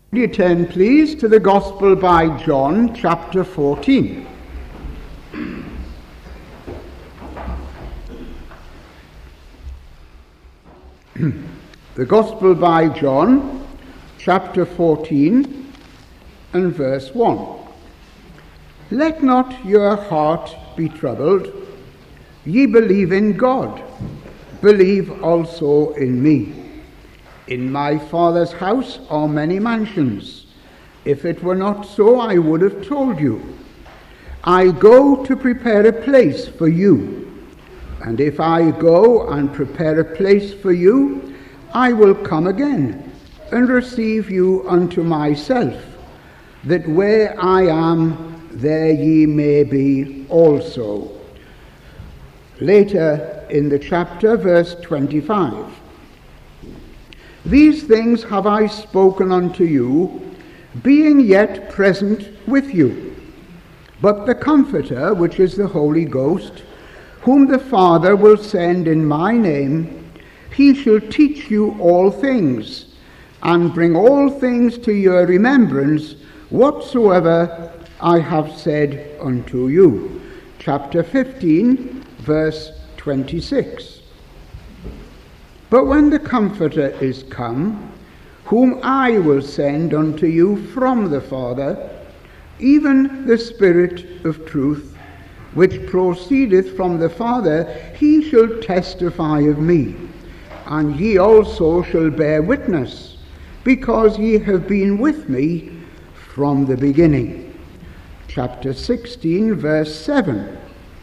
Will you turn, please, to the Gospel by John, chapter 14. The Gospel by John, chapter 14, and verse 1. Let not your heart be troubled. Ye believe in God, believe also in me. In my Father's house are many mansions. If it were not so, I would have told you. I go to prepare a place for you. And if I go and prepare a place for you, I will come again and receive you unto myself, that where I am, there ye may be also. Later in the chapter, verse 25. These things have I spoken unto you, being yet present with you. But the Comforter, which is the Holy Ghost, whom the Father will send in my name, he shall teach you all things, and bring all things to your remembrance, whatsoever I have said unto you. Chapter 15, verse 26. But when the Comforter is come, whom I will send unto you from the Father, even the Spirit of truth, which proceedeth from the Father, he shall testify of me. And ye also shall bear witness, because ye have been with me from the beginning. Chapter 16, verse 7.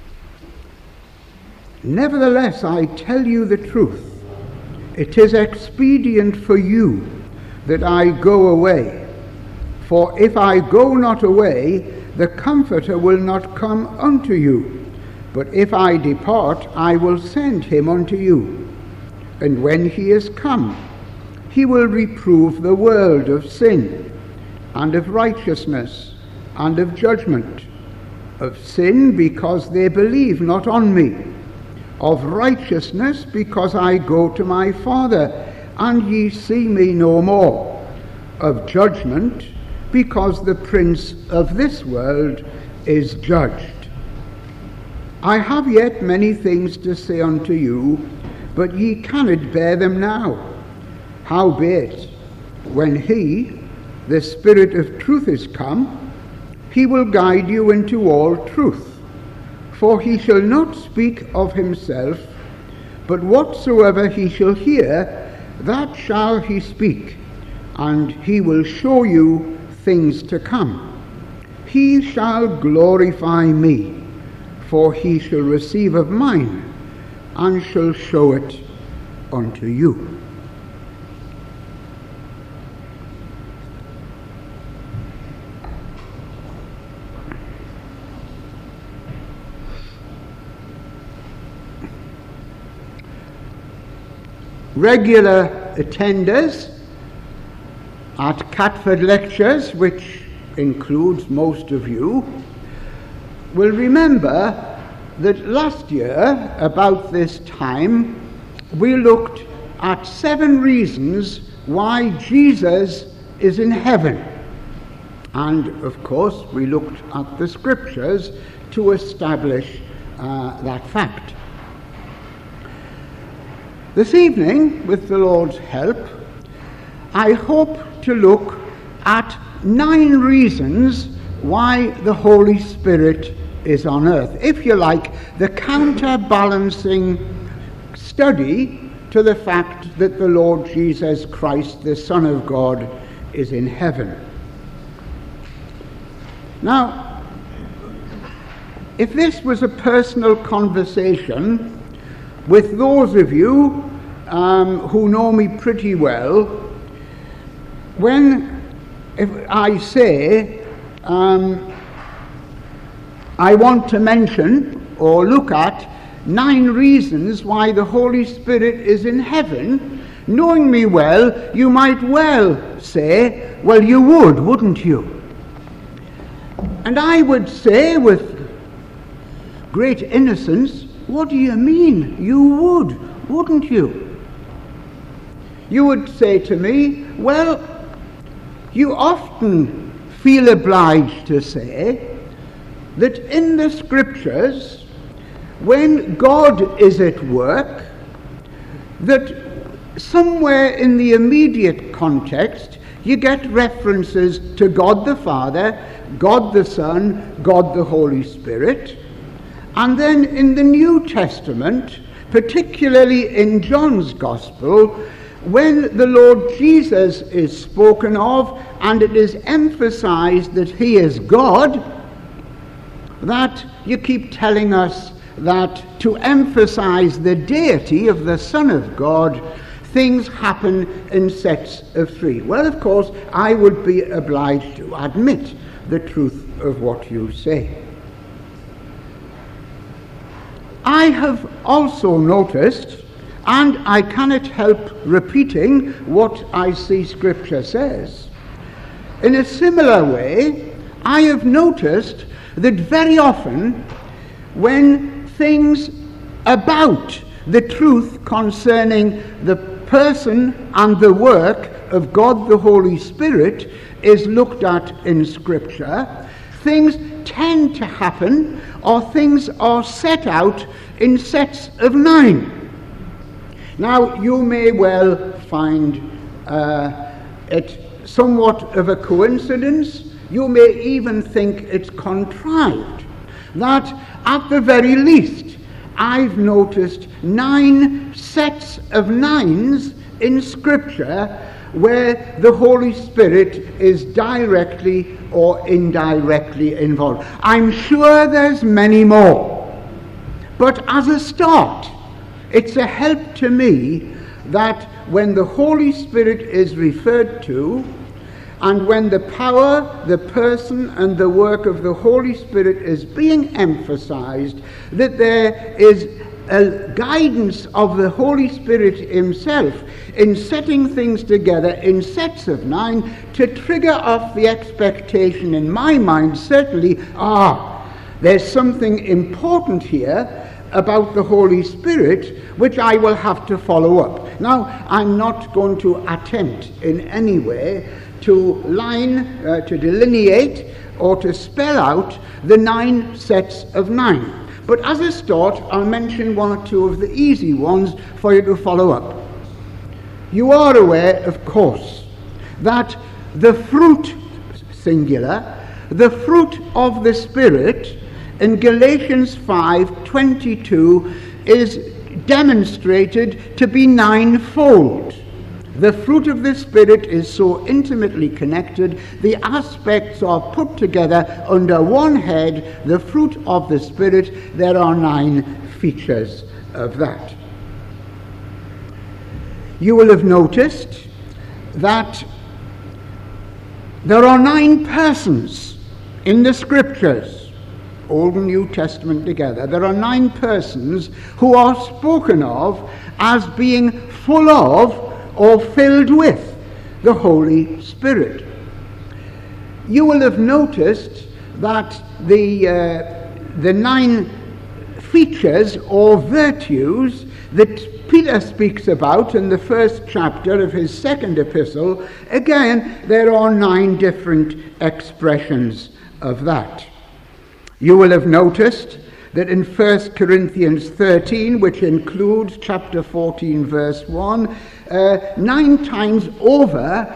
Nevertheless, I tell you the truth. It is expedient for you that I go away. For if I go not away, the Comforter will not come unto you. But if I depart, I will send him unto you. And when he is come, he will reprove the world of sin, and of righteousness, and of judgment. Of sin, because they believe not on me. Of righteousness, because I go to my Father, and ye see me no more. Of judgment, because the prince of this world is judged. I have yet many things to say unto you, but ye cannot bear them now. Howbeit, when he, the Spirit of truth, is come, he will guide you into all truth. For he shall not speak of himself, but whatsoever he shall hear, that shall he speak, and he will show you things to come. He shall glorify me, for he shall receive of mine, and shall show it unto you. Regular attenders at Catford Lectures, which includes most of you, will remember that last year, about this time, we looked at 7 reasons why Jesus is in heaven. And, of course, we looked at the Scriptures to establish that fact. This evening, with the Lord's help, I hope to look at 9 reasons why the Holy Spirit is on earth. If you like, the counterbalancing study to the fact that the Lord Jesus Christ, the Son of God, is in heaven. Now, if this was a personal conversation with those of you who know me pretty well, if I say I want to mention or look at 9 reasons why the Holy Spirit is in heaven, knowing me well, you might well say, well, you would, wouldn't you? And I would say with great innocence, what do you mean? You would, wouldn't you? You would say to me, well, you often feel obliged to say that in the Scriptures, when God is at work, that somewhere in the immediate context you get references to God the Father, God the Son, God the Holy Spirit, and then in the New Testament, particularly in John's Gospel, when the Lord Jesus is spoken of and it is emphasized that he is God, that you keep telling us that to emphasize the deity of the Son of God, things happen in sets of three. Well, of course, I would be obliged to admit the truth of what you say. I have also noticed, and I cannot help repeating what I see Scripture says, in a similar way, I have noticed that very often when things about the truth concerning the person and the work of God the Holy Spirit is looked at in Scripture, things tend to happen, or things are set out in sets of 9. Now, you may well find it somewhat of a coincidence. You may even think it's contrived. That, at the very least, I've noticed 9 sets of 9s in Scripture where the Holy Spirit is directly or indirectly involved. I'm sure there's many more. But as a start, it's a help to me that when the Holy Spirit is referred to, and when the power, the person, and the work of the Holy Spirit is being emphasized, that there is a guidance of the Holy Spirit himself in setting things together in sets of 9 to trigger off the expectation in my mind, certainly, there's something important here about the Holy Spirit which I will have to follow up. Now, I'm not going to attempt in any way to delineate or to spell out the 9 sets of 9. But as a start, I'll mention one or two of the easy ones for you to follow up. You are aware, of course, that the fruit, singular, the fruit of the Spirit in Galatians 5:22 is demonstrated to be 9-fold. The fruit of the Spirit is so intimately connected, the aspects are put together under one head, the fruit of the Spirit. There are 9 features of that. You will have noticed that there are 9 persons in the Scriptures, Old and New Testament together. There are 9 persons who are spoken of as being full of or filled with the Holy Spirit. You will have noticed that the 9 features or virtues that Peter speaks about in the first chapter of his second epistle, again, there are 9 different expressions of that. You will have noticed that in 1 Corinthians 13, which includes chapter 14, verse 1, 9 times over,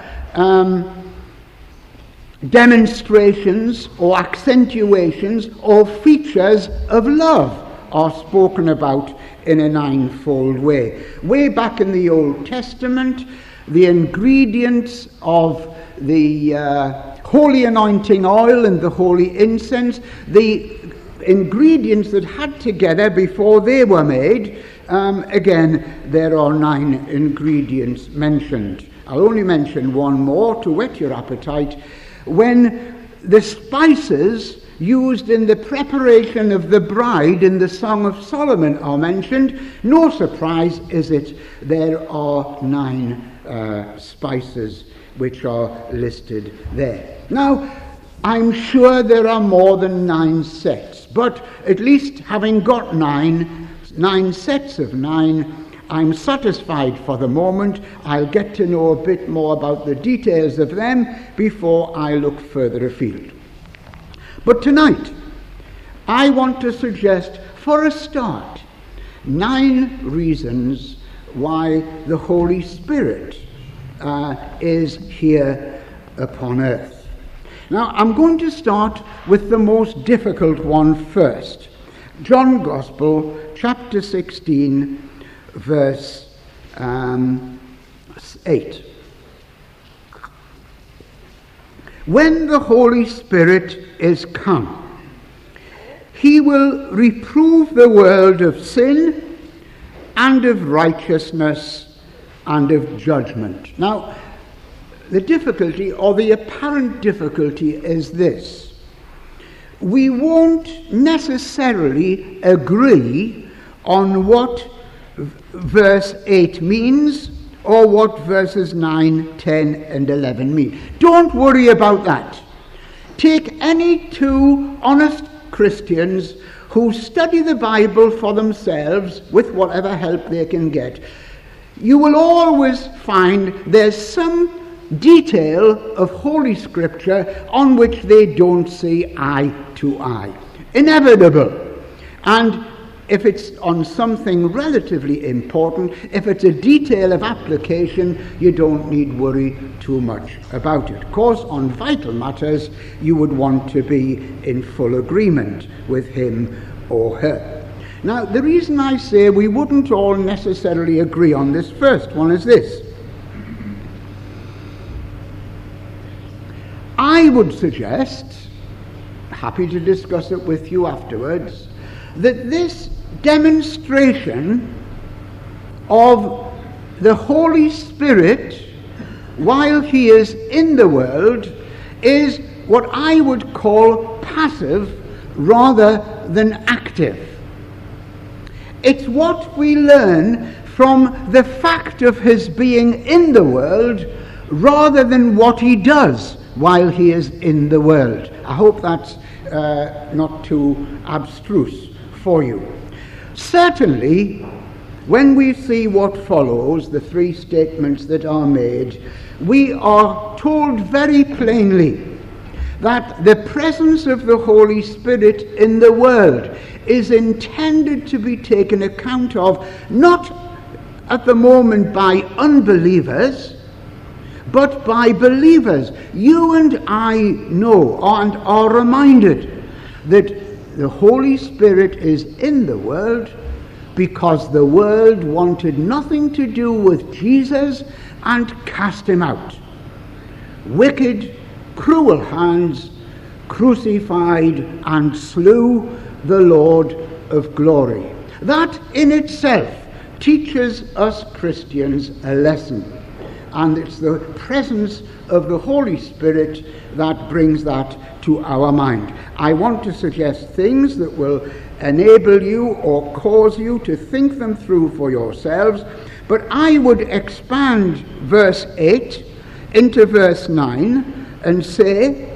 demonstrations or accentuations or features of love are spoken about in a 9-fold way. Way back in the Old Testament, the ingredients of the holy anointing oil and the holy incense, the ingredients that had together before they were made, again, there are 9 ingredients mentioned. I'll only mention one more to whet your appetite. When the spices used in the preparation of the bride in the Song of Solomon are mentioned, no surprise is it, there are 9 spices which are listed there. Now, I'm sure there are more than 9 sets, but at least having got 9 sets of 9, I'm satisfied for the moment. I'll get to know a bit more about the details of them before I look further afield. But tonight, I want to suggest, for a start, 9 reasons why the Holy Spirit is here upon earth. Now, I'm going to start with the most difficult one first. John Gospel, chapter 16, verse 8. When the Holy Spirit is come, he will reprove the world of sin and of righteousness and of judgment. Now, the difficulty, or the apparent difficulty, is this. We won't necessarily agree on what verse 8 means or what verses 9, 10 and 11 mean. Don't worry about that. Take any 2 honest Christians who study the Bible for themselves with whatever help they can get. You will always find there's some detail of Holy Scripture on which they don't see eye to eye. Inevitable. And if it's on something relatively important, if it's a detail of application, you don't need worry too much about it. Of course, on vital matters, you would want to be in full agreement with him or her. Now, the reason I say we wouldn't all necessarily agree on this first one is this. I would suggest, happy to discuss it with you afterwards, that this demonstration of the Holy Spirit while he is in the world is what I would call passive rather than active. It's what we learn from the fact of his being in the world rather than what he does while he is in the world. I hope that's not too abstruse for you. Certainly, when we see what follows, the 3 statements that are made, we are told very plainly that the presence of the Holy Spirit in the world is intended to be taken account of, not at the moment by unbelievers, but by believers. You and I know and are reminded that the Holy Spirit is in the world because the world wanted nothing to do with Jesus and cast him out. Wicked, cruel hands crucified and slew the Lord of glory. That in itself teaches us Christians a lesson. And it's the presence of the Holy Spirit that brings that to our mind. I want to suggest things that will enable you or cause you to think them through for yourselves, but I would expand verse 8 into verse 9 and say,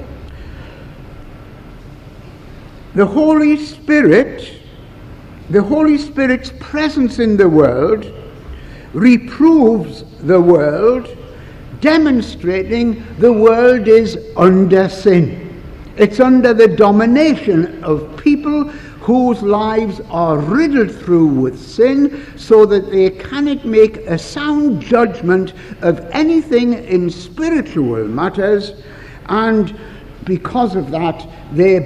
the Holy Spirit's presence in the world reproves the world, demonstrating the world is under sin. It's under the domination of people whose lives are riddled through with sin, so that they cannot make a sound judgment of anything in spiritual matters, and because of that they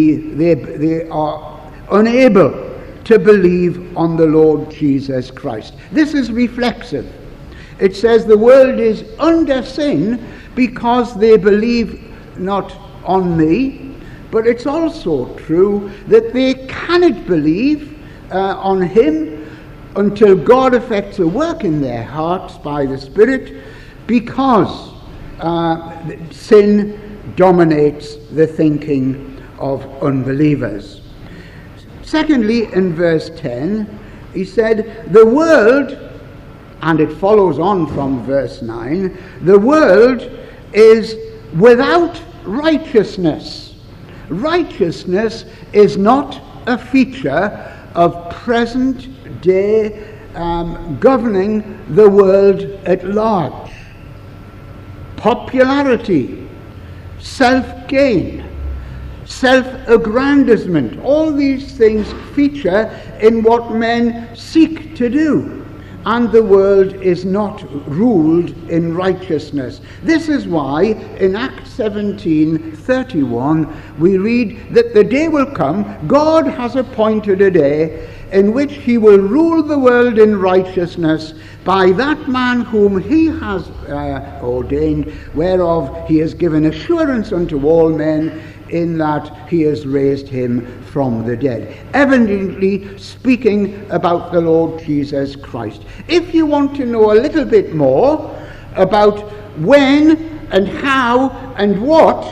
are unable to believe on the Lord Jesus Christ. This is reflexive. It says the world is under sin because they believe not on me, but it's also true that they cannot believe on him until God effects a work in their hearts by the Spirit, because sin dominates the thinking of unbelievers. Secondly, in verse 10, he said, the world, and it follows on from verse 9, the world is without righteousness. Righteousness is not a feature of present day governing the world at large. Popularity, self-gain, self-aggrandizement, all these things feature in what men seek to do. And the world is not ruled in righteousness. This is why in Acts 17:31 we read that the day will come, God has appointed a day in which he will rule the world in righteousness by that man whom he has ordained, whereof he has given assurance unto all men, in that he has raised him from the dead. Evidently speaking about the Lord Jesus Christ. If you want to know a little bit more about when and how and what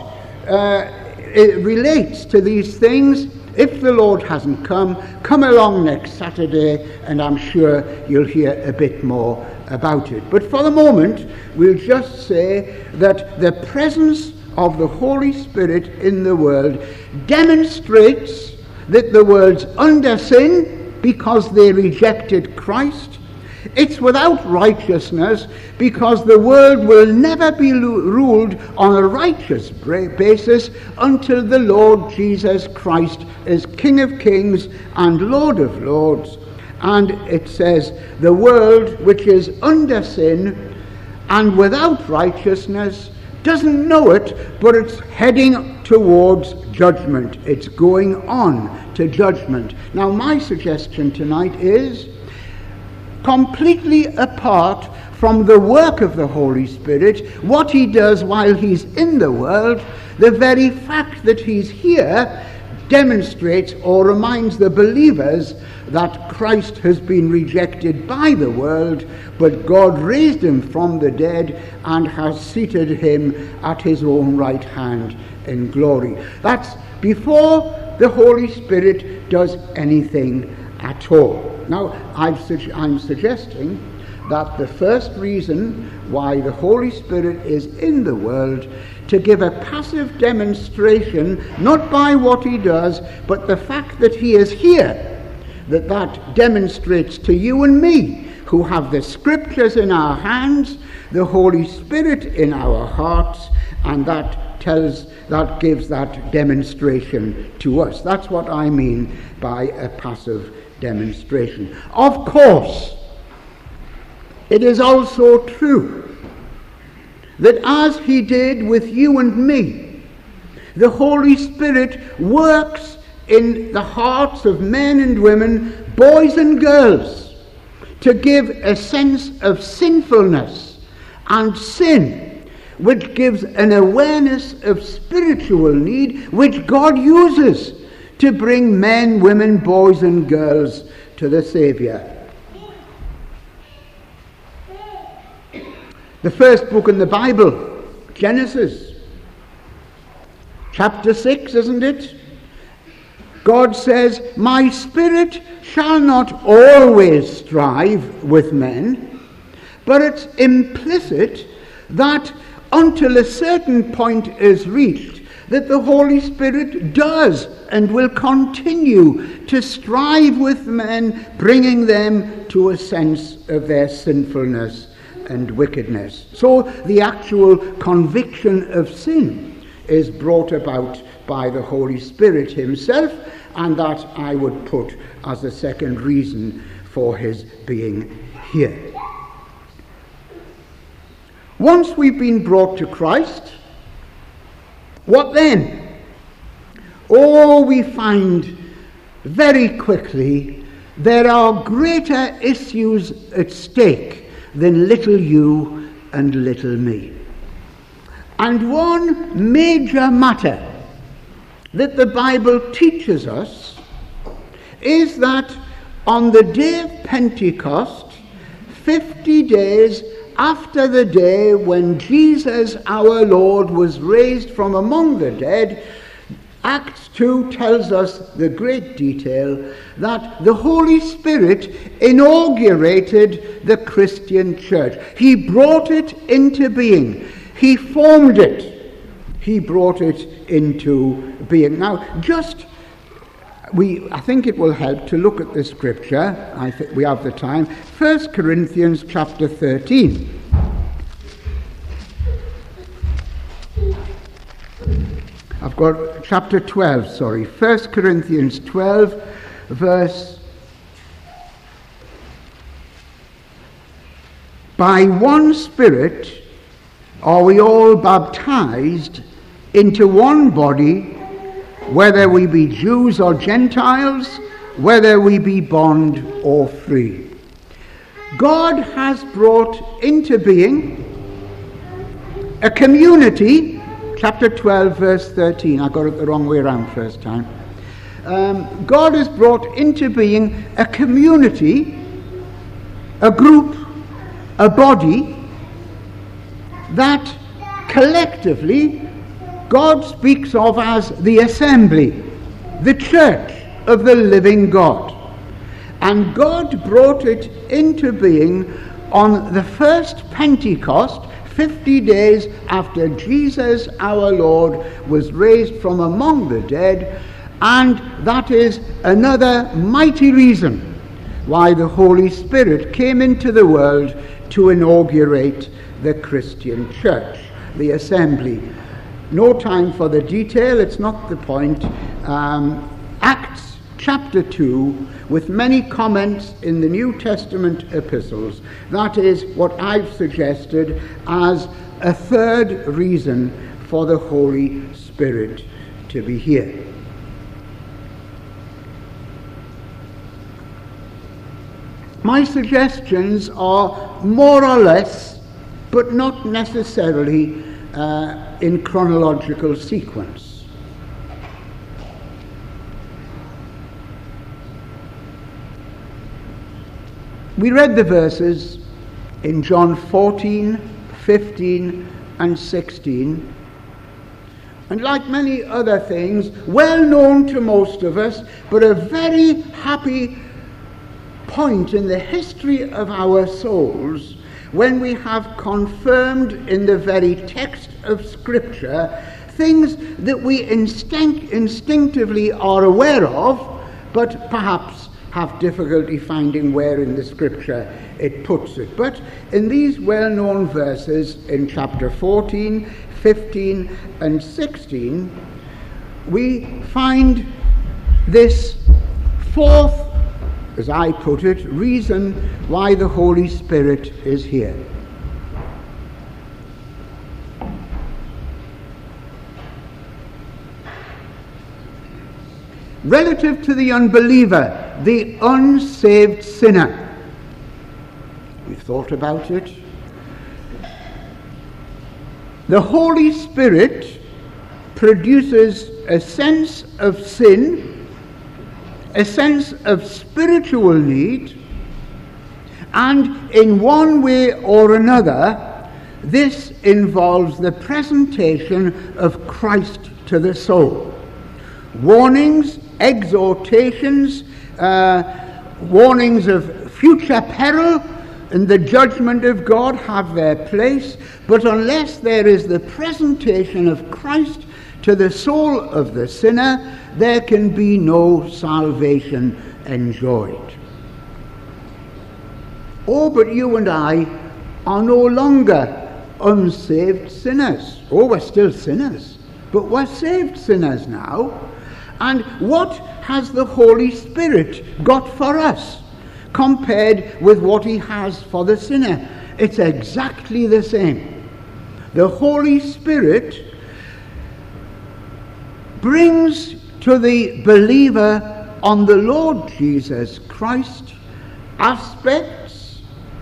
it relates to these things, if the Lord hasn't come along next Saturday, and I'm sure you'll hear a bit more about it. But for the moment, we'll just say that the presence of the Holy Spirit in the world demonstrates that the world's under sin because they rejected Christ. It's without righteousness because the world will never be ruled on a righteous basis until the Lord Jesus Christ is King of Kings and Lord of Lords. And it says the world which is under sin and without righteousness doesn't know it, but it's heading towards judgment. It's going on to judgment. Now, my suggestion tonight is, completely apart from the work of the Holy Spirit, what he does while he's in the world, the very fact that he's here demonstrates or reminds the believers that Christ has been rejected by the world, but God raised him from the dead and has seated him at his own right hand in glory. That's before the Holy Spirit does anything at all. Now, I'm suggesting that the first reason why the Holy Spirit is in the world, to give a passive demonstration, not by what he does, but the fact that he is here, that demonstrates to you and me, who have the scriptures in our hands, the Holy Spirit in our hearts, and that gives that demonstration to us. That's what I mean by a passive demonstration. Of course, it is also true that as he did with you and me, the Holy Spirit works in the hearts of men and women, boys and girls, to give a sense of sinfulness and sin, which gives an awareness of spiritual need, which God uses to bring men, women, boys and girls to the Saviour. The first book in the Bible, Genesis, chapter 6, isn't it? God says, my spirit shall not always strive with men, but it's implicit that until a certain point is reached, that the Holy Spirit does and will continue to strive with men, bringing them to a sense of their sinfulness and wickedness. So the actual conviction of sin is brought about by the Holy Spirit himself, and that I would put as the second reason for his being here. Once we've been brought to Christ, what then? Oh, we find very quickly there are greater issues at stake than little you and little me. And one major matter that the Bible teaches us is that on the day of Pentecost, 50 days after the day when Jesus our Lord was raised from among the dead, Acts 2 tells us the great detail that the Holy Spirit inaugurated the Christian church. He brought it into being. He formed it. He brought it into being. Now, just I think it will help to look at the scripture. I think we have the time. 1 Corinthians chapter 13. I've got chapter 12, sorry. 1 Corinthians 12, verse... By one Spirit are we all baptized into one body, whether we be Jews or Gentiles, whether we be bond or free. God has brought into being a community, chapter 12, verse 13. I got it the wrong way around first time. God has brought into being a community, a group, a body that collectively God speaks of as the assembly, the church of the living God. And God brought it into being on the first Pentecost, 50 days after Jesus our Lord was raised from among the dead, and that is another mighty reason why the Holy Spirit came into the world to inaugurate the Christian church, the assembly. No time for the detail, it's not the point. Acts chapter 2, with many comments in the New Testament epistles. That is what I've suggested as a third reason for the Holy Spirit to be here. My suggestions are more or less, but not necessarily in chronological sequence. We read the verses in John 14, 15 and 16, and like many other things, well known to most of us, but a very happy point in the history of our souls when we have confirmed in the very text of Scripture things that we instinctively are aware of, but perhaps have difficulty finding where in the Scripture it puts it. But in these well-known verses in chapter 14, 15 and 16, we find this fourth, as I put it, reason why the Holy Spirit is here. Relative to the unbeliever, the unsaved sinner. We've thought about it. The Holy Spirit produces a sense of sin, a sense of spiritual need, and in one way or another, this involves the presentation of Christ to the soul. Warnings, exhortations, warnings of future peril and the judgment of God have their place, but unless there is the presentation of Christ to the soul of the sinner, there can be no salvation enjoyed. Oh, but you and I are no longer unsaved sinners. Oh, we're still sinners, but we're saved sinners now. And what has the Holy Spirit got for us compared with what he has for the sinner? It's exactly the same. The Holy Spirit brings to the believer on the Lord Jesus Christ aspects,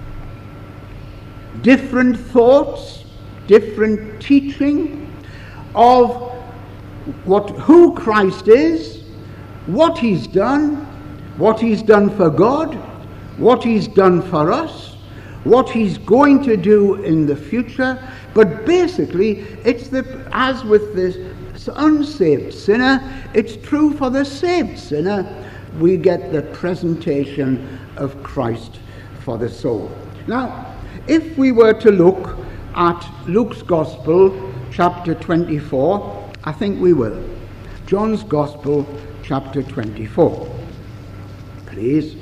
different thoughts, different teaching of who Christ is, what he's done for God, what he's done for us, what he's going to do in the future. But basically, it's as with this unsaved sinner, it's true for the saved sinner. We get the presentation of Christ for the soul. Now, if we were to look at Luke's Gospel, chapter 24, I think we will. John's Gospel, chapter 24. Please.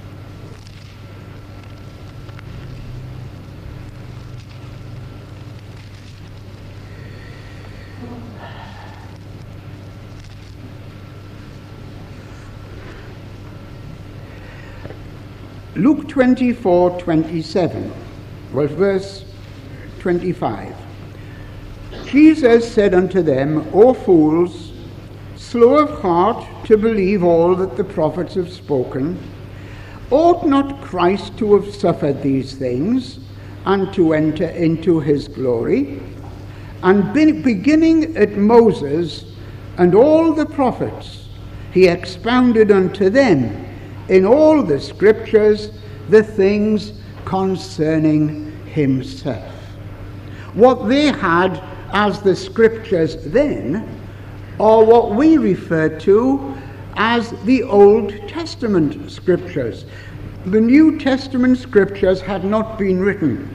Luke 24:27, well, verse 25. Jesus said unto them, O fools, slow of heart to believe all that the prophets have spoken, ought not Christ to have suffered these things, and to enter into his glory? And beginning at Moses and all the prophets, he expounded unto them in all the scriptures the things concerning himself. What they had as the scriptures then are what we refer to as the Old Testament scriptures. The New Testament scriptures had not been written.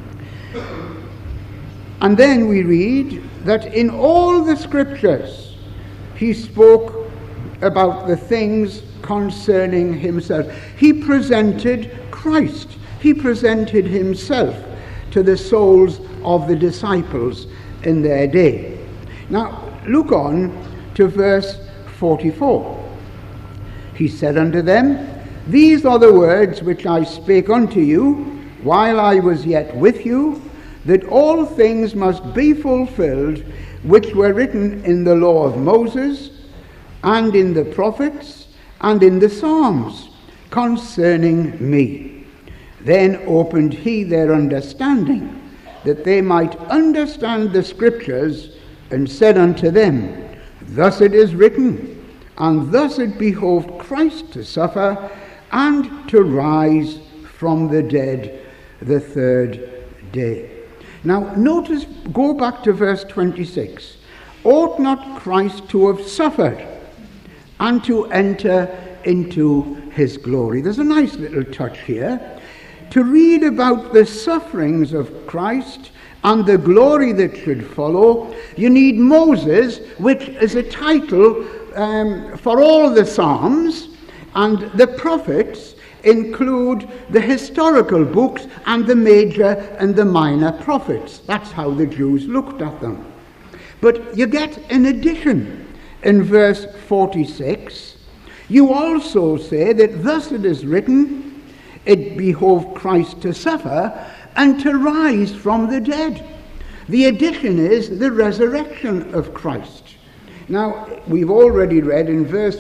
And then we read that in all the scriptures he spoke about the things concerning himself. He presented Christ. He presented himself to the souls of the disciples in their day. Now, look on to verse 44. He said unto them, These are the words which I spake unto you while I was yet with you, that all things must be fulfilled which were written in the law of Moses, and in the prophets, and in the Psalms, concerning me. Then opened he their understanding, that they might understand the scriptures, and said unto them, Thus it is written, and thus it behoved Christ to suffer, and to rise from the dead the third day. Now notice, go back to verse 26. Ought not Christ to have suffered, and to enter into his glory? There's a nice little touch here. To read about the sufferings of Christ and the glory that should follow, you need Moses, which is a title for all the Psalms, and the prophets include the historical books and the major and the minor prophets. That's how the Jews looked at them. But you get an addition in verse 46. You also say that thus it is written, it behoved Christ to suffer and to rise from the dead. The addition is the resurrection of Christ. Now, we've already read in verse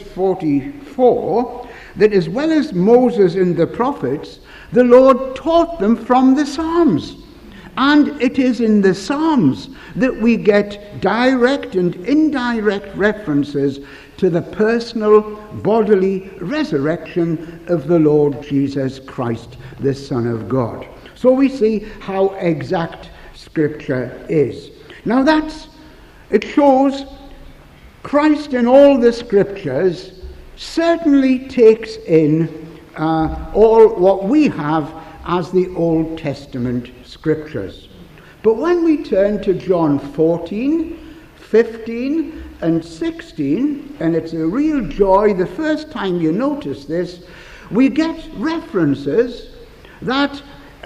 44 that as well as Moses and the prophets, the Lord taught them from the Psalms. And it is in the Psalms that we get direct and indirect references to the personal bodily resurrection of the Lord Jesus Christ, the Son of God. So we see how exact Scripture is. Now it shows Christ in all the Scriptures certainly takes in all what we have as the Old Testament Scriptures. But when we turn to John 14, 15 and 16, and it's a real joy the first time you notice this, we get references that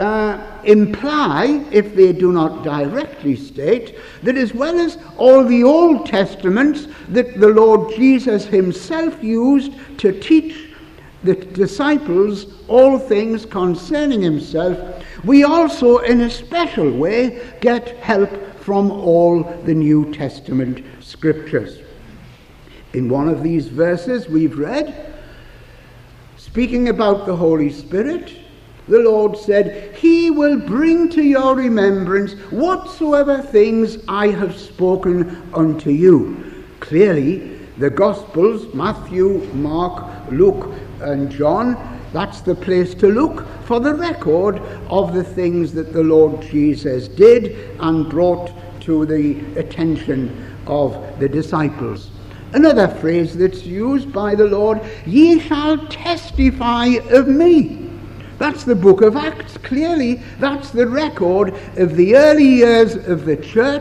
imply, if they do not directly state, that as well as all the Old Testaments that the Lord Jesus himself used to teach the disciples all things concerning himself, we also in a special way get help from all the New Testament scriptures. In one of these verses we've read, speaking about the Holy Spirit, the Lord said, He will bring to your remembrance whatsoever things I have spoken unto you. Clearly, the Gospels, Matthew, Mark, Luke, and John, that's the place to look for the record of the things that the Lord Jesus did and brought to the attention of the disciples. Another phrase that's used by the Lord, ye shall testify of me. That's the book of Acts. Clearly, that's the record of the early years of the church,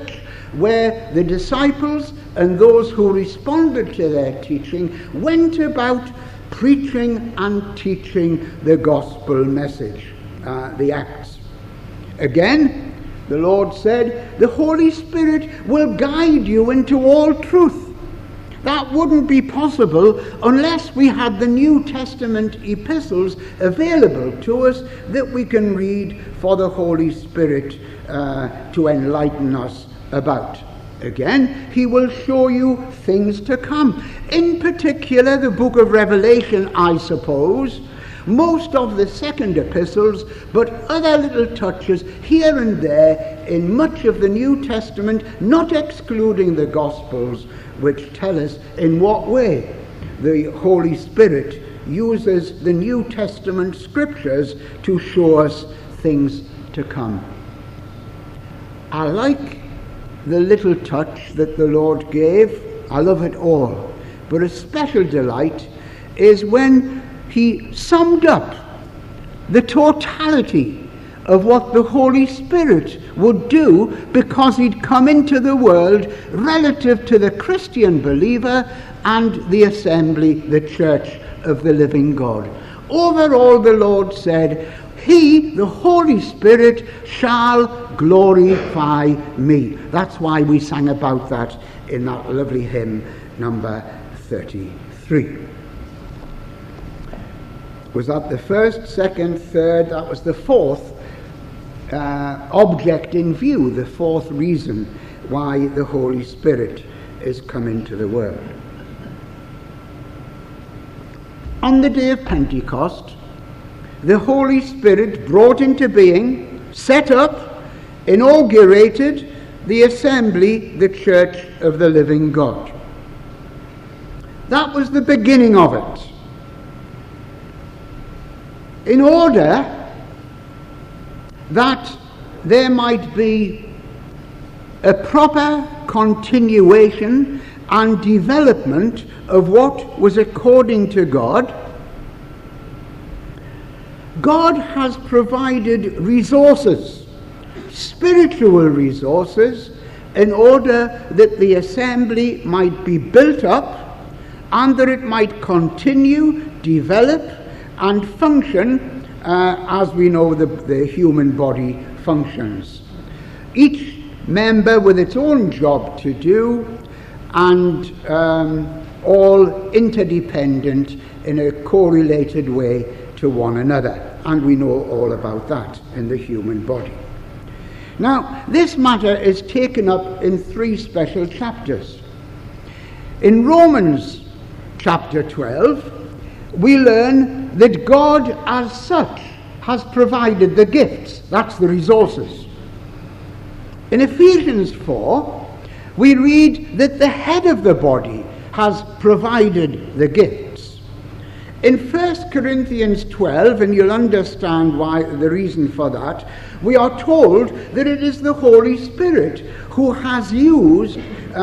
where the disciples and those who responded to their teaching went about preaching and teaching the gospel message, the Acts. Again, the Lord said, the Holy Spirit will guide you into all truth. That wouldn't be possible unless we had the New Testament epistles available to us that we can read for the Holy Spirit to enlighten us about. Again, he will show you things to come. In particular, the book of Revelation, I suppose, most of the second epistles, but other little touches here and there in much of the New Testament, not excluding the Gospels, which tell us in what way the Holy Spirit uses the New Testament scriptures to show us things to come. I like the little touch that the Lord gave. I love it all. But a special delight is when he summed up the totality of what the Holy Spirit would do because he'd come into the world relative to the Christian believer and the assembly, the church of the living God. Overall, the Lord said, he, the Holy Spirit, shall glorify me. That's why we sang about that in that lovely hymn, number 33. Was that the first, second, third? That was the fourth object in view, the fourth reason why the Holy Spirit is come into the world. On the day of Pentecost, the Holy Spirit brought into being, set up, inaugurated the assembly, the church of the living God. That was the beginning of it. In order that there might be a proper continuation and development of what was according to God, God has provided resources, spiritual resources, in order that the assembly might be built up and that it might continue, develop, and function as we know the human body functions. Each member with its own job to do, and all interdependent in a correlated way to one another. And we know all about that in the human body. Now, this matter is taken up in 3 special chapters. In Romans chapter 12, we learn that God as such has provided the gifts. That's the resources. In Ephesians 4, we read that the head of the body has provided the gifts. In 1 Corinthians 12, and you'll understand why, the reason for that, we are told that it is the Holy Spirit who has used,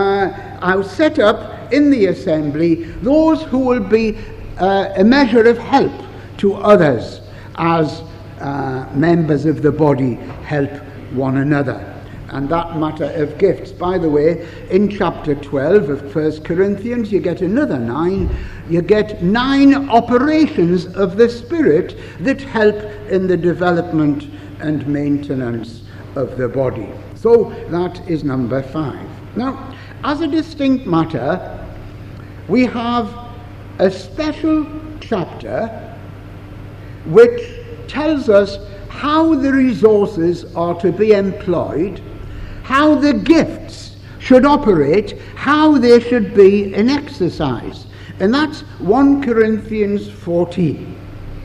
set up in the assembly those who will be a measure of help to others as members of the body help one another. And that matter of gifts, by the way, in chapter 12 of 1 Corinthians, you get another 9. You get 9 operations of the Spirit that help in the development and maintenance of the body. So that is number 5. Now, as a distinct matter, we have a special chapter which tells us how the resources are to be employed, how the gifts should operate, how they should be in exercise. And that's 1 Corinthians 14.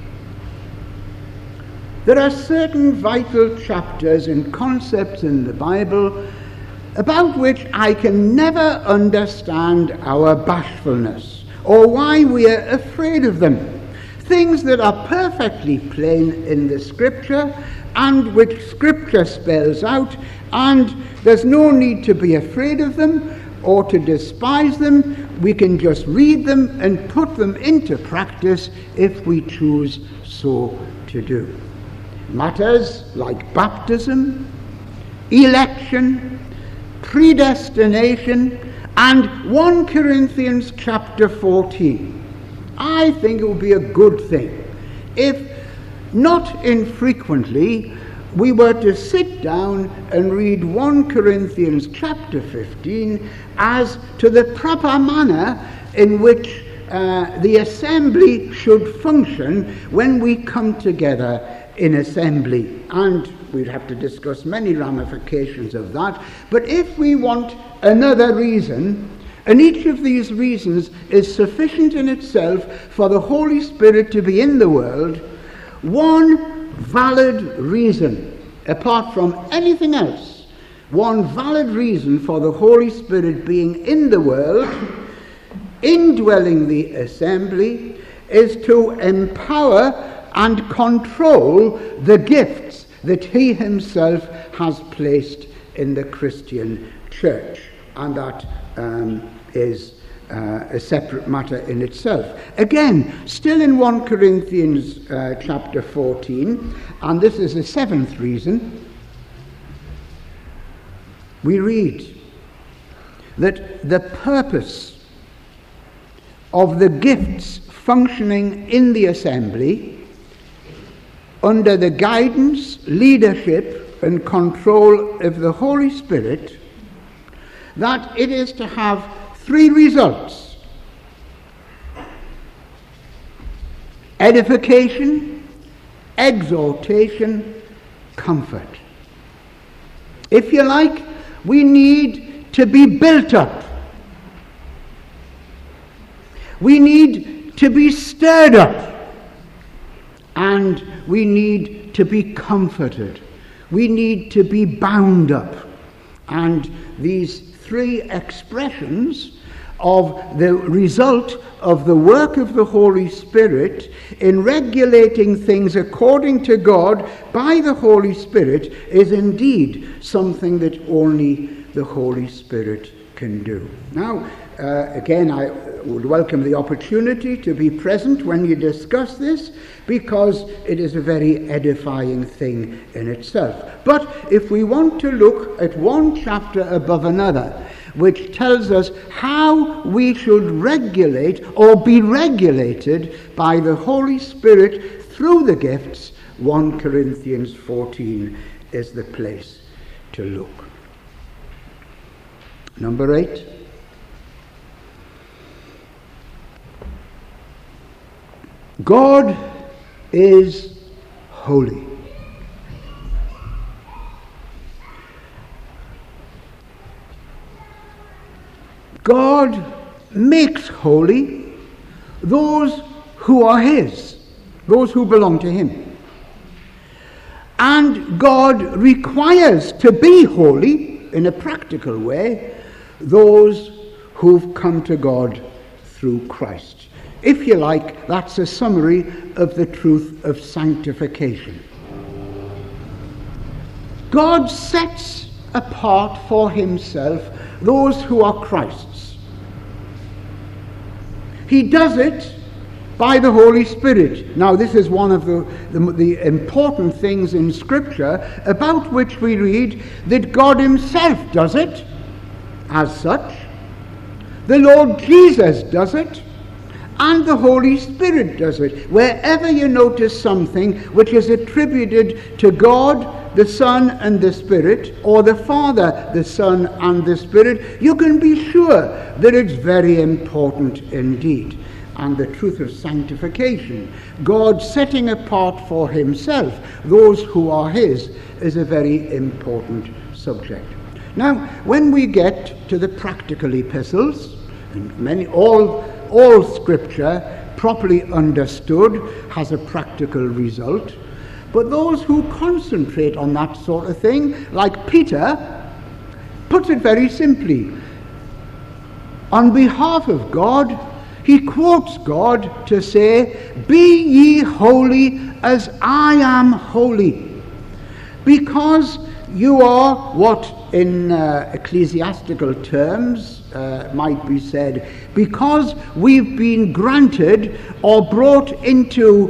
There are certain vital chapters and concepts in the Bible about which I can never understand our bashfulness or why we are afraid of them. Things that are perfectly plain in the Scripture and which Scripture spells out, and there's no need to be afraid of them or to despise them. We can just read them and put them into practice if we choose so to do. Matters like baptism, election, predestination, and 1 Corinthians chapter 14. I think it would be a good thing if, not infrequently, we were to sit down and read 1 Corinthians chapter 15 as to the proper manner in which the assembly should function when we come together in assembly. And we'd have to discuss many ramifications of that. But if we want another reason, and each of these reasons is sufficient in itself for the Holy Spirit to be in the world, one valid reason, apart from anything else, one valid reason for the Holy Spirit being in the world, indwelling the assembly, is to empower and control the gifts that he himself has placed in the Christian church. And that is a separate matter in itself. Again, still in 1 Corinthians chapter 14, and this is the seventh reason, we read that the purpose of the gifts functioning in the assembly under the guidance, leadership, and control of the Holy Spirit, that it is to have three results: edification, exhortation, comfort. If you like, we need to be built up. We need to be stirred up. And we need to be comforted. We need to be bound up. And these three expressions of the result of the work of the Holy Spirit in regulating things according to God by the Holy Spirit is indeed something that only the Holy Spirit can do. Now, again, I would welcome the opportunity to be present when you discuss this, because it is a very edifying thing in itself. But if we want to look at one chapter above another, which tells us how we should regulate or be regulated by the Holy Spirit through the gifts, 1 Corinthians 14 is the place to look. Number 8. God is holy. God makes holy those who are his, those who belong to him. And God requires to be holy in a practical way those who've come to God through Christ. If you like, that's a summary of the truth of sanctification. God sets apart for himself those who are Christ's. He does it by the Holy Spirit. Now, this is one of the important things in Scripture about which we read that God himself does it as such. The Lord Jesus does it. And the Holy Spirit does it. Wherever you notice something which is attributed to God, the Son, and the Spirit, or the Father, the Son, and the Spirit, you can be sure that it's very important indeed. And the truth of sanctification, God setting apart for himself those who are his, is a very important subject. Now, when we get to the practical epistles, and all Scripture, properly understood, has a practical result. But those who concentrate on that sort of thing, like Peter, puts it very simply. On behalf of God, he quotes God to say, "Be ye holy as I am holy." Because you are what in ecclesiastical terms might be said, because we've been granted or brought into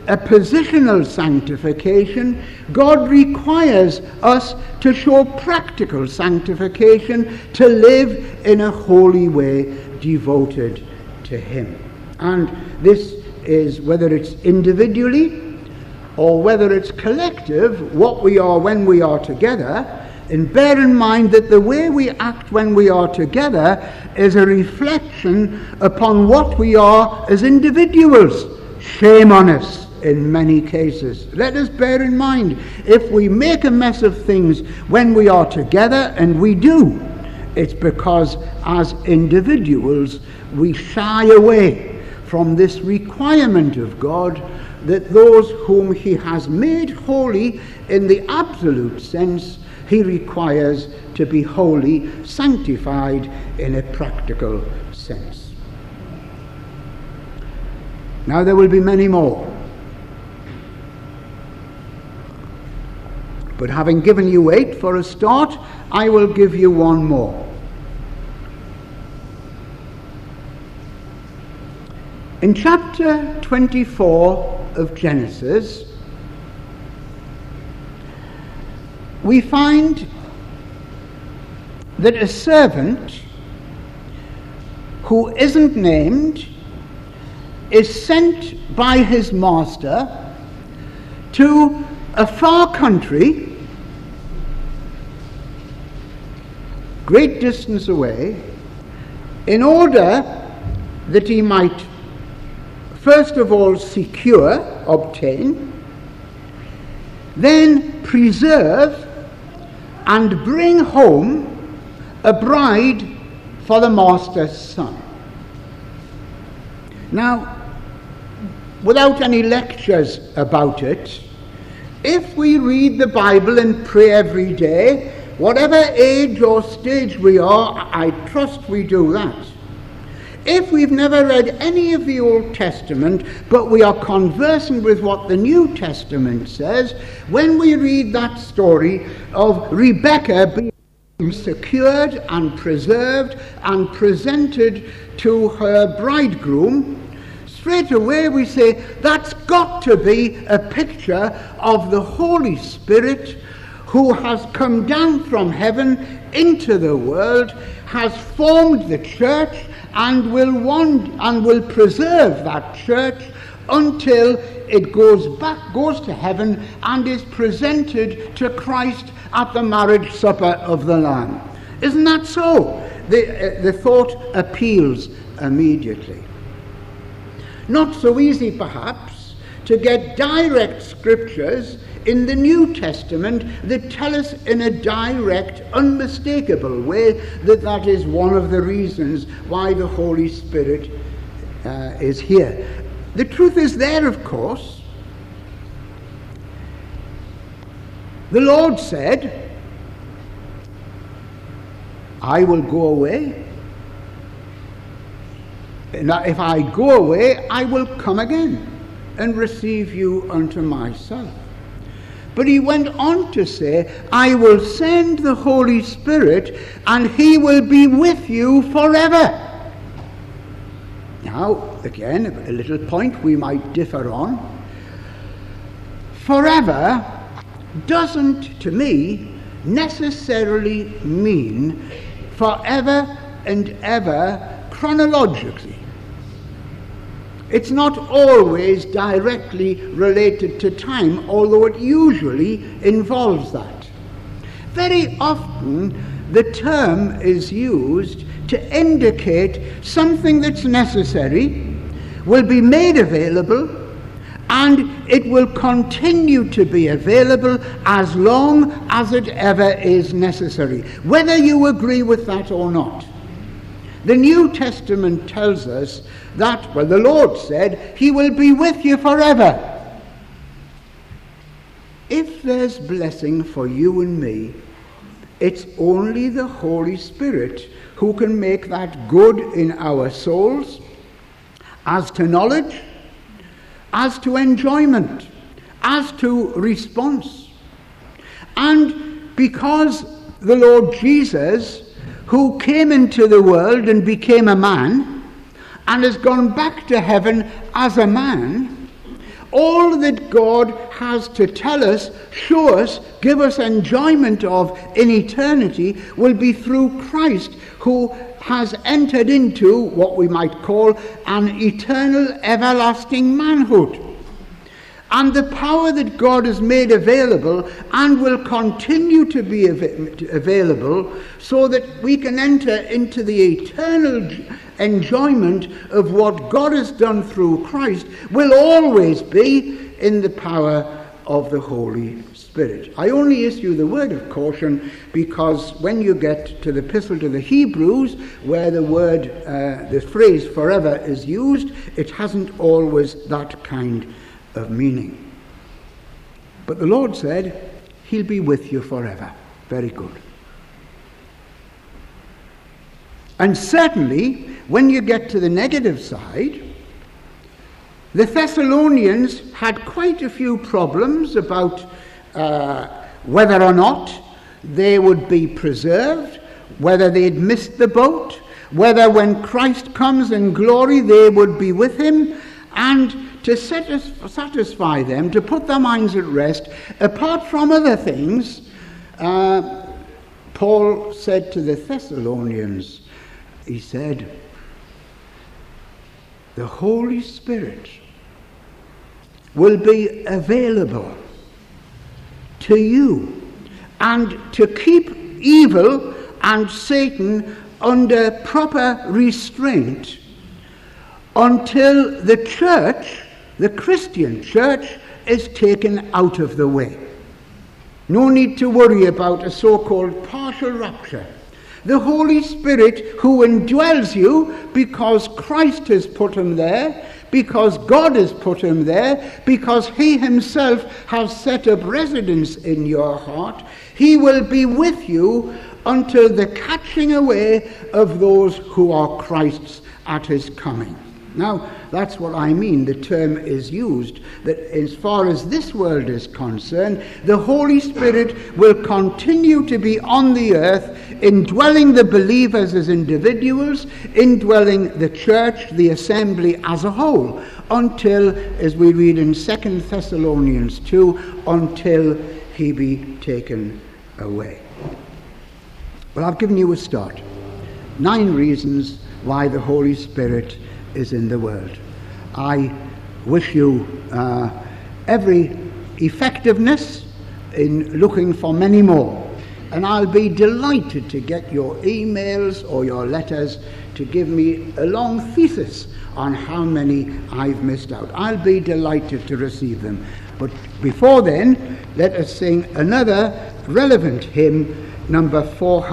a positional sanctification, God requires us to show practical sanctification, to live in a holy way devoted to Him. And this is, whether it's individually or whether it's collective, what we are when we are together. And bear in mind that the way we act when we are together is a reflection upon what we are as individuals. Shame on us in many cases. Let us bear in mind, if we make a mess of things when we are together, and we do, it's because as individuals we shy away from this requirement of God that those whom He has made holy in the absolute sense, He requires to be holy, sanctified in a practical sense. Now there will be many more. But having given you 8 for a start, I will give you one more. In chapter 24 of Genesis, we find that a servant who isn't named is sent by his master to a far country, great distance away, in order that he might first of all obtain, then preserve and bring home a bride for the master's son. Now, without any lectures about it, if we read the Bible and pray every day, whatever age or stage we are, I trust we do that. If we've never read any of the Old Testament, but we are conversant with what the New Testament says, when we read that story of Rebekah being secured and preserved and presented to her bridegroom, straight away we say that's got to be a picture of the Holy Spirit who has come down from heaven into the world, has formed the church, and will preserve that church until it goes to heaven and is presented to Christ at the marriage supper of the Lamb. Isn't that so? The thought appeals immediately. Not so easy, perhaps, to get direct scriptures in the New Testament that tell us in a direct, unmistakable way that is one of the reasons why the Holy Spirit is here. The truth is there, of course. The Lord said, I will go away. And if I go away, I will come again and receive you unto myself. But he went on to say, I will send the Holy Spirit and he will be with you forever. Now, again, a little point we might differ on. Forever doesn't, to me, necessarily mean forever and ever chronologically. It's not always directly related to time, although it usually involves that. Very often the term is used to indicate something that's necessary, will be made available, and it will continue to be available as long as it ever is necessary, whether you agree with that or not. The New Testament tells us that, well, the Lord said, he will be with you forever. If there's blessing for you and me, it's only the Holy Spirit who can make that good in our souls, as to knowledge, as to enjoyment, as to response. And because the Lord Jesus, who came into the world and became a man, and has gone back to heaven as a man, All that God has to tell us, show us, give us enjoyment of in eternity will be through Christ, who has entered into what we might call an eternal, everlasting manhood. And the power that God has made available and will continue to be available so that we can enter into the eternal enjoyment of what God has done through Christ will always be in the power of the Holy Spirit. I only issue the word of caution because when you get to the Epistle to the Hebrews, where the phrase forever is used, it hasn't always that kind of meaning. But the Lord said he'll be with you forever. Very good. And certainly when you get to the negative side, the Thessalonians had quite a few problems about whether or not they would be preserved, whether they'd missed the boat, whether when Christ comes in glory they would be with him, and to satisfy them, to put their minds at rest, apart from other things, Paul said to the Thessalonians, he said, the Holy Spirit will be available to you and to keep evil and Satan under proper restraint until the church, the Christian church, is taken out of the way. No need to worry about a so-called partial rapture. The Holy Spirit who indwells you because Christ has put him there, because God has put him there, because he himself has set up residence in your heart, he will be with you until the catching away of those who are Christ's at his coming. Now, that's what I mean. The term is used that as far as this world is concerned, the Holy Spirit will continue to be on the earth, indwelling the believers as individuals, indwelling the church, the assembly as a whole, until, as we read in 2 Thessalonians 2, until he be taken away. Well, I've given you a start. 9 reasons why the Holy Spirit is in the world. I wish you every effectiveness in looking for many more, and I'll be delighted to get your emails or your letters to give me a long thesis on how many I've missed out. I'll be delighted to receive them. But before then, let us sing another relevant hymn, number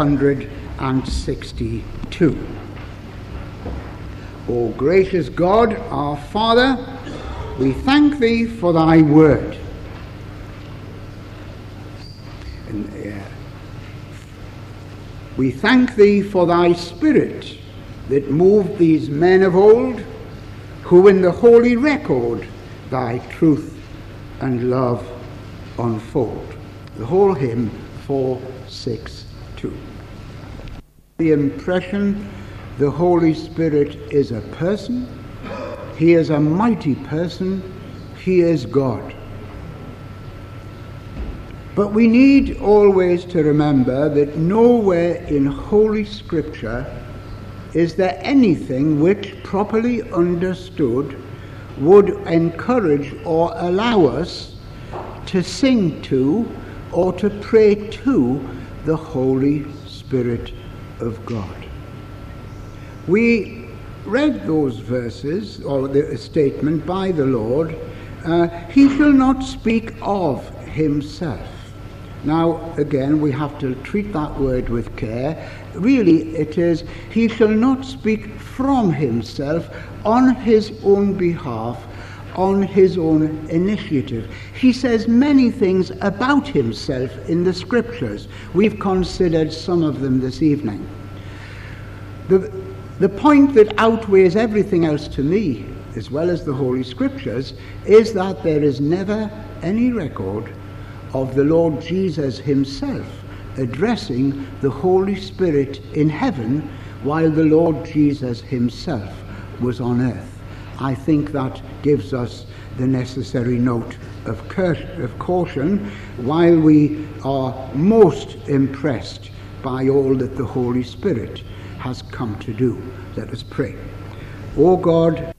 462. O gracious God, our Father, we thank thee for thy word. We thank thee for thy Spirit that moved these men of old, who in the holy record thy truth and love unfold. The whole hymn, 462. The impression the Holy Spirit is a person. He is a mighty person. He is God. But we need always to remember that nowhere in Holy Scripture is there anything which, properly understood, would encourage or allow us to sing to or to pray to the Holy Spirit of God. We read those verses, or the statement by the Lord, he shall not speak of himself. Now, again, we have to treat that word with care. Really, it is, he shall not speak from himself on his own behalf, on his own initiative. He says many things about himself in the Scriptures. We've considered some of them this evening. The point that outweighs everything else to me, as well as the Holy Scriptures, is that there is never any record of the Lord Jesus himself addressing the Holy Spirit in heaven while the Lord Jesus himself was on earth. I think that gives us the necessary note of caution while we are most impressed by all that the Holy Spirit has come to do. Let us pray. O God,